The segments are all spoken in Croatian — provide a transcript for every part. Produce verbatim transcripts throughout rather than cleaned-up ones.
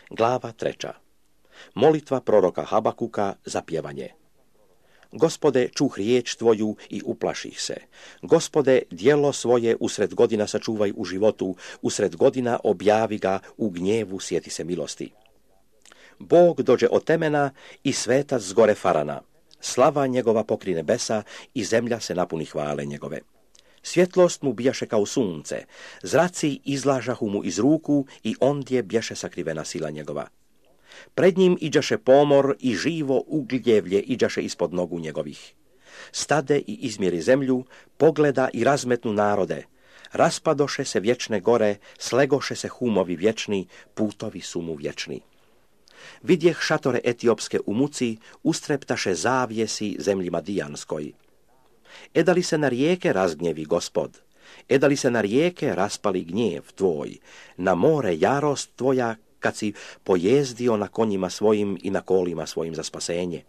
Glava treća. Molitva proroka Habakuka za pjevanje. Gospode, čuh riječ tvoju i uplaših se. Gospode, djelo svoje usred godina sačuvaj u životu, usred godina objavi ga, u gnjevu sjeti se milosti. Bog dođe od temena i svetac s gore Farana. Slava njegova pokri nebesa i zemlja se napuni hvale njegove. Svjetlost mu bijaše kao sunce, zraci izlažahu mu iz ruku i ondje bješe sakrivena sila njegova. Pred njim iđaše pomor i živo ugljevlje iđaše ispod nogu njegovih. Stade i izmjeri zemlju, pogleda i razmetnu narode. Raspadoše se vječne gore, slegoše se humovi vječni, putovi su mu vječni. Vidjeh šatore etiopske u muci, ustreptaše zavjesi zemlji Madijanskoj. Eda li se na rijeke razgnjevi Gospod? Eda li se na rijeke raspali gnjev tvoj? Na more jarost tvoja kad si pojezdio na konjima svojim i na kolima svojim za spasenje?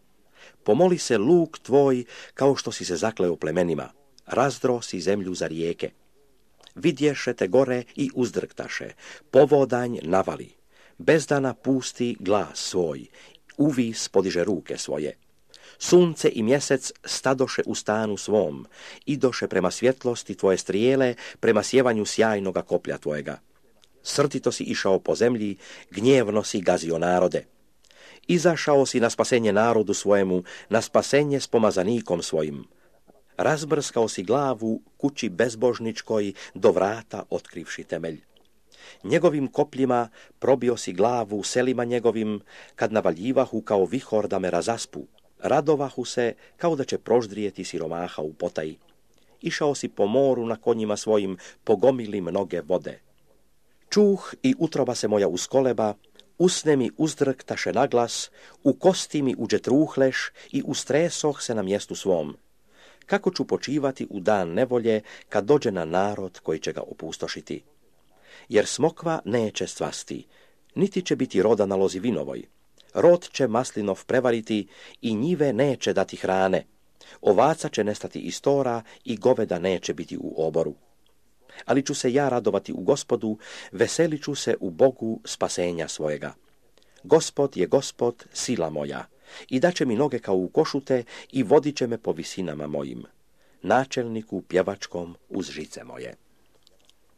Pomoli se luk tvoj kao što si se zakleo plemenima. Razdro si zemlju za rijeke. Vidješe te gore i uzdrktaše. Povodanj navali. Bezdana pusti glas svoj. Uvis podiže ruke svoje. Sunce i mjesec stadoše u stanu svom, idoše prema svjetlosti tvoje strijele, prema sjevanju sjajnoga koplja tvojega. Srdito si išao po zemlji, gnjevno si gazio narode. Izašao si na spasenje narodu svojemu, na spasenje s pomazanikom svojim. Razbrskao si glavu kući bezbožničkoj, do vrata otkrivši temelj. Njegovim kopljima probio si glavu selima njegovim, kad navaljivahu kao vihor da me razaspu. Radovahu se kao da će proždrijeti siromaha u potaji. Išao si po moru na konjima svojim, pogomili mnoge vode. Čuh i utroba se moja uskoleba, usne mi uzdrktaše naglas, u kosti mi uđe truhleš i ustresoh se na mjestu svom. Kako ću počivati u dan nevolje, kad dođe na narod koji će ga opustošiti? Jer smokva neće stvasti, niti će biti roda na lozi vinovoj. Rod će maslinov prevariti i njive neće dati hrane. Ovaca će nestati iz tora i goveda neće biti u oboru. Ali ću se ja radovati u Gospodu, veselit ću se u Bogu spasenja svojega. Gospod je Gospod, sila moja, i daće mi noge kao u košute i vodit će me po visinama mojim. Načelniku pjevačkom uz žice moje.